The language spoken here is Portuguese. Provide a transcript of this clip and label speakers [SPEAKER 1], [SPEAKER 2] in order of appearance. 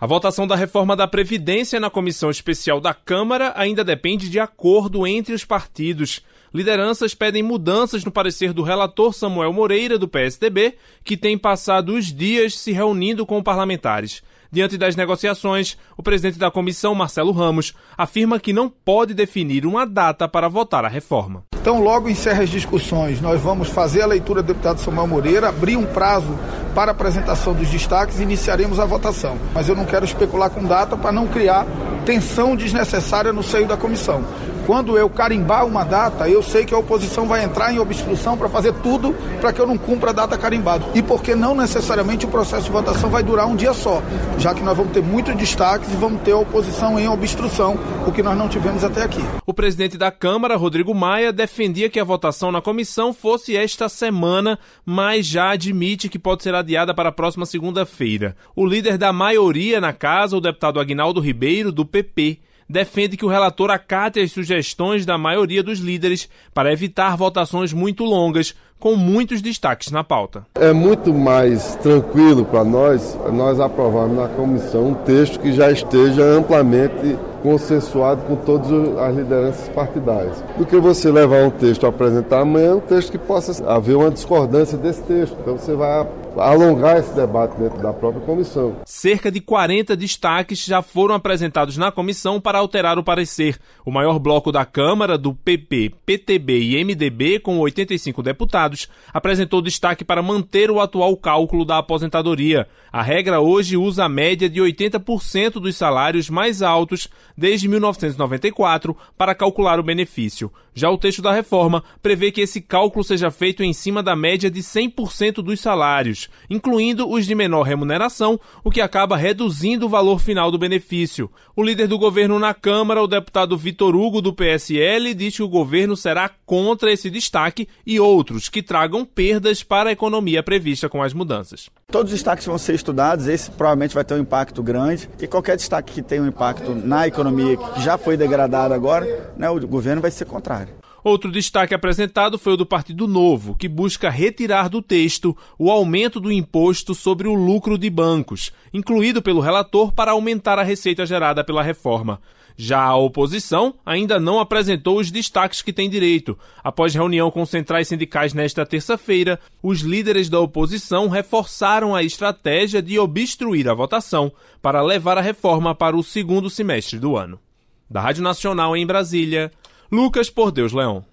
[SPEAKER 1] A votação da reforma da Previdência na Comissão Especial da Câmara ainda depende de acordo entre os partidos. Lideranças pedem mudanças no parecer do relator Samuel Moreira, do PSDB, que tem passado os dias se reunindo com parlamentares. Diante das negociações, o presidente da comissão, Marcelo Ramos, afirma que não pode definir uma data para votar a reforma.
[SPEAKER 2] Então, logo encerra as discussões, nós vamos fazer a leitura do deputado Samuel Moreira, abrir um prazo para a apresentação dos destaques e iniciaremos a votação. Mas eu não quero especular com data para não criar tensão desnecessária no seio da comissão. Quando eu carimbar uma data, eu sei que a oposição vai entrar em obstrução para fazer tudo para que eu não cumpra a data carimbada. E porque não necessariamente o processo de votação vai durar um dia só, já que nós vamos ter muitos destaques e vamos ter a oposição em obstrução, o que nós não tivemos até aqui.
[SPEAKER 1] O presidente da Câmara, Rodrigo Maia, defendia que a votação na comissão fosse esta semana, mas já admite que pode ser adiada para a próxima segunda-feira. O líder da maioria na casa, o deputado Aguinaldo Ribeiro, do PP, defende que o relator acate as sugestões da maioria dos líderes para evitar votações muito longas, com muitos destaques na pauta.
[SPEAKER 3] É muito mais tranquilo para nós aprovarmos na comissão um texto que já esteja amplamente consensuado com todas as lideranças partidárias, do que você levar um texto a apresentar amanhã, um texto que possa haver uma discordância desse texto. Então você vai alongar esse debate dentro da própria comissão.
[SPEAKER 1] Cerca de 40 destaques já foram apresentados na comissão para alterar o parecer. O maior bloco da Câmara, do PP, PTB e MDB, com 85 deputados, apresentou destaque para manter o atual cálculo da aposentadoria. A regra hoje usa a média de 80% dos salários mais altos desde 1994 para calcular o benefício. Já o texto da reforma prevê que esse cálculo seja feito em cima da média de 100% dos salários, incluindo os de menor remuneração, o que acaba reduzindo o valor final do benefício. O líder do governo na Câmara, o deputado Vitor Hugo, do PSL, diz que o governo será contra esse destaque e outros que tragam perdas para a economia prevista com as mudanças.
[SPEAKER 4] Todos os destaques vão ser estudados, esse provavelmente vai ter um impacto grande, e qualquer destaque que tenha um impacto na economia que já foi degradada agora, o governo vai ser contrário.
[SPEAKER 1] Outro destaque apresentado foi o do Partido Novo, que busca retirar do texto o aumento do imposto sobre o lucro de bancos, incluído pelo relator para aumentar a receita gerada pela reforma. Já a oposição ainda não apresentou os destaques que tem direito. Após reunião com centrais sindicais nesta terça-feira, os líderes da oposição reforçaram a estratégia de obstruir a votação para levar a reforma para o segundo semestre do ano. Da Rádio Nacional em Brasília, Lucas Por Deus Leão.